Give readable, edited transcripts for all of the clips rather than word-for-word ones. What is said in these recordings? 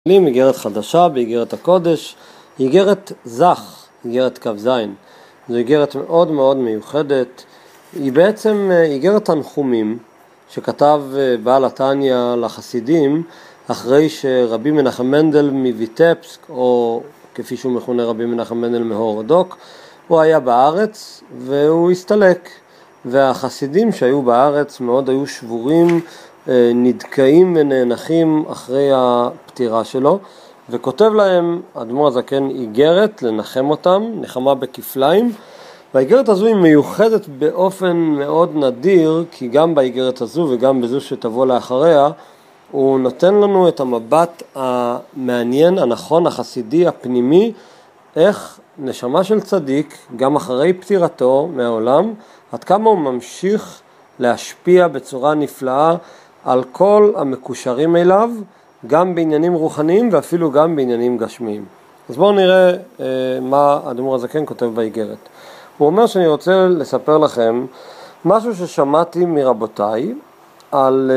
איגרת חדשה באיגרת הקודש, איגרת זך, איגרת כ"ז. זו איגרת מאוד מאוד מיוחדת. היא בעצם איגרת תנחומים שכתב בעל התניא לחסידים אחרי שרבי מנחם מנדל מויטבסק, או כפי שהוא מכונה רבי מנחם מנדל מהורודוק, הוא היה בארץ והוא הסתלק, והחסידים שהיו בארץ מאוד היו שבורים, נדכאים ונאנחים אחרי הפטירה שלו, וכותב להם אדמו"ר הזקן איגרת לנחם אותם, נחמה בכפליים. והאיגרת הזו היא מיוחדת באופן מאוד נדיר, כי גם באיגרת הזו וגם בזו שתבוא לאחריה הוא נותן לנו את המבט המעניין, הנכון, החסידי, הפנימי, איך נשמה של צדיק גם אחרי פטירתו מהעולם, עד כמה הוא ממשיך להשפיע בצורה נפלאה על כל המקושרים אליו, גם בעניינים רוחניים ואפילו גם בעניינים גשמיים. אז בואו נראה מה אדמו"ר הזקן כותב באיגרת. הוא אומר שאני רוצה לספר לכם משהו ששמעתי מרבותיי על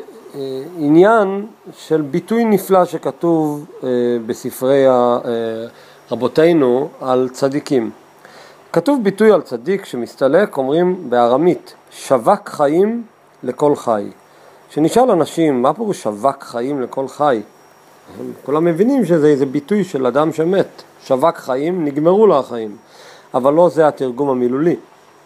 עניין של ביטוי נפלא שכתוב בספרי רבותינו על צדיקים. כתוב ביטוי על צדיק שמסתלק, אומרים בארמית, שווק חיים לכל חי. שנשאל אנשים, מה פירוש שווק חיים לכל חי? כולם מבינים שזה איזה ביטוי של אדם שמת. שווק חיים, נגמרו לו החיים. אבל לא זה התרגום המילולי.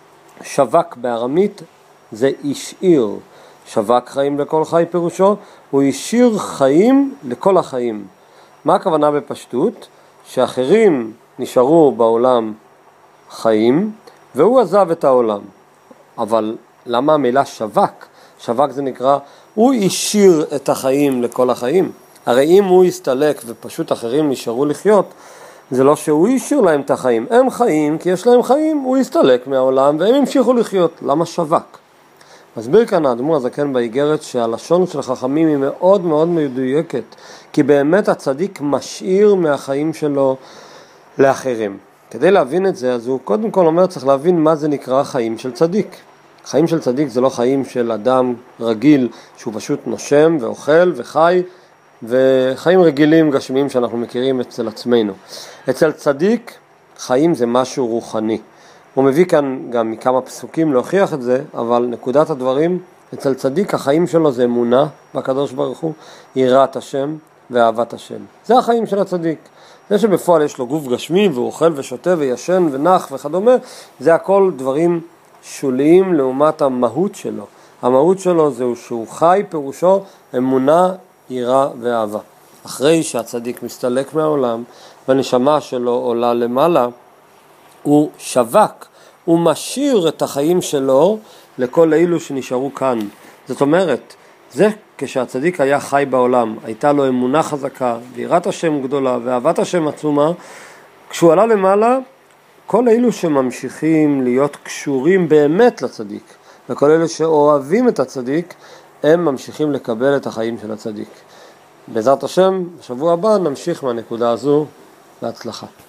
שווק בארמית זה השאיר. שווק חיים לכל חי פירושו, הוא השאיר חיים לכל החיים. מה הכוונה בפשטות? שאחרים נשארו בעולם חיים, והוא עזב את העולם. אבל למה המילה שווק? שווק זה נקרא, הוא השאיר את החיים לכל החיים. הרי אם הוא הסתלק ופשוט אחרים נשארו לחיות, זה לא שהוא השאיר להם את החיים. הם חיים כי יש להם חיים, הוא הסתלק מהעולם והם המשיכו לחיות. למה שווק? מסביר כאן האדמו"ר הזקן באיגרת שהלשון של חכמים היא מאוד מאוד מדויקת, כי באמת הצדיק משאיר מהחיים שלו לאחרים. כדי להבין את זה, אז הוא קודם כל אומר, צריך להבין מה זה נקרא חיים של צדיק. חיים של צדיק זה לא חיים של אדם רגיל שהוא פשוט נושם ואוכל וחי, וחיים רגילים גשמיים שאנחנו מכירים אצל עצמנו. אצל צדיק חיים זה משהו רוחני. הוא מביא כאן גם מכמה פסוקים להוכיח את זה, אבל נקודת הדברים, אצל צדיק החיים שלו זה אמונה בקדוש ברוך הוא, יראת השם ואהבת השם. זה החיים של הצדיק. זה שבפועל יש לו גוף גשמי והוא אוכל ושותה וישן ונח וכדומה, זה הכל דברים שוליים לעומת המהות שלו. המהות שלו זהו שהוא חי, פירושו אמונה, יראה ואהבה. אחרי שהצדיק מסתלק מהעולם והנשמה שלו עולה למעלה, הוא שווק, הוא משאיר את החיים שלו לכל אלו שנשארו כאן. זאת אומרת, זה כשהצדיק היה חי בעולם, הייתה לו אמונה חזקה, ויראת השם גדולה ואהבת השם עצומה, כשהוא עלה למעלה, כל אלו שממשיכים להיות קשורים באמת לצדיק, וכל אלו שאוהבים את הצדיק, הם ממשיכים לקבל את החיים של הצדיק. בעזרת השם, בשבוע הבא נמשיך מהנקודה הזו. בהצלחה.